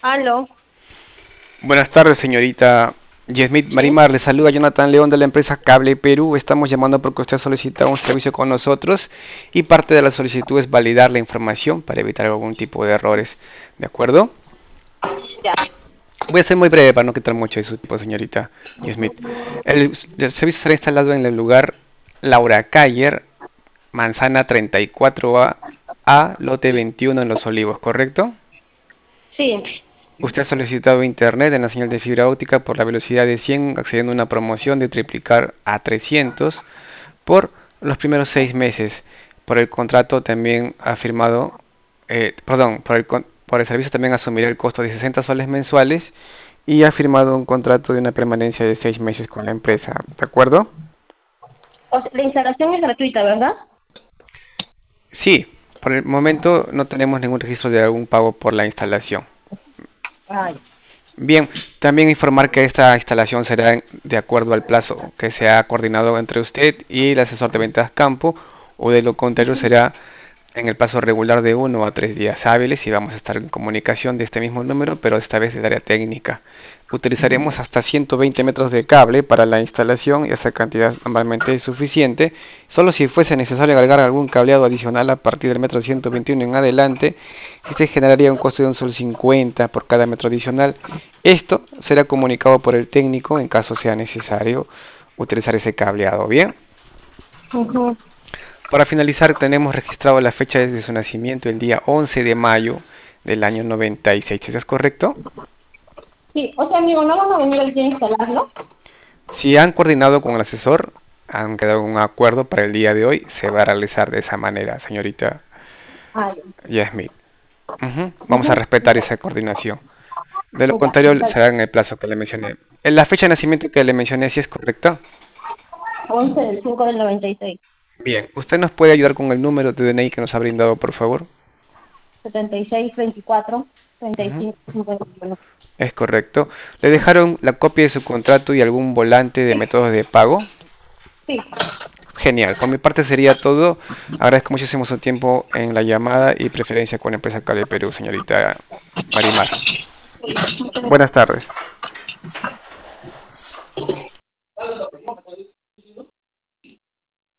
Aló, Buenas tardes, señorita Yesmith sí, Marimar. Le saluda Jonathan León de la empresa Cable Perú. Estamos llamando porque usted ha solicitado un servicio con nosotros y parte de la solicitud es validar la información para evitar algún tipo de errores. ¿De acuerdo? ya. Voy a ser muy breve para no quitar mucho de su tiempo, señorita Yesmith. El servicio será instalado en el lugar Laura Cayer, Manzana 34A, lote 21 en Los Olivos, ¿correcto? Sí, Usted ha solicitado internet en la señal de fibra óptica por la velocidad de 100, accediendo a una promoción de triplicar a 300 por los primeros 6 meses. Por el contrato también ha firmado, perdón, por el servicio también asumirá el costo de 60 soles mensuales y ha firmado un contrato de una permanencia de 6 meses con la empresa. ¿De acuerdo? o sea, la instalación es gratuita, ¿verdad? Sí, por el momento no tenemos ningún registro de algún pago por la instalación. Ay, Bien, también informar que esta instalación será de acuerdo al plazo que se ha coordinado entre usted y el asesor de ventas campo, o de lo contrario será en el plazo regular de 1 a 3 días hábiles y vamos a estar en comunicación de este mismo número, pero esta vez de área técnica. Utilizaremos hasta 120 metros de cable para la instalación y esa cantidad normalmente es suficiente. Solo si fuese necesario agregar algún cableado adicional a partir del metro 121 en adelante, este generaría un costo de un sol 50 por cada metro adicional. Esto será comunicado por el técnico en caso sea necesario utilizar ese cableado. Bien. ujú. Para finalizar, tenemos registrado la fecha de su nacimiento, el día 11 de mayo del año 96. ¿Eso es correcto? Sí, o sea, amigo, no van a venir aquí a instalarlo. Si han coordinado con el asesor, han quedado en un acuerdo para el día de hoy, se va a realizar de esa manera, señorita Ay, Yasmith. Vamos a ujú. respetar esa coordinación. De lo Ya, contrario, está bien. será en el plazo que le mencioné. La fecha de nacimiento que le mencioné, ¿sí es correcta? 11 del 5 del 96. Bien. ¿Usted nos puede ayudar con el número de DNI que nos ha brindado, por favor? 76, 24, Ujú. 35, 51. Es correcto. ¿Le dejaron la copia de su contrato y algún volante de métodos de pago? Sí, Genial. Por mi parte sería todo. Agradezco muchísimo su tiempo en la llamada y preferencia con la empresa Cable Perú, señorita Marimar. sí. Buenas tardes.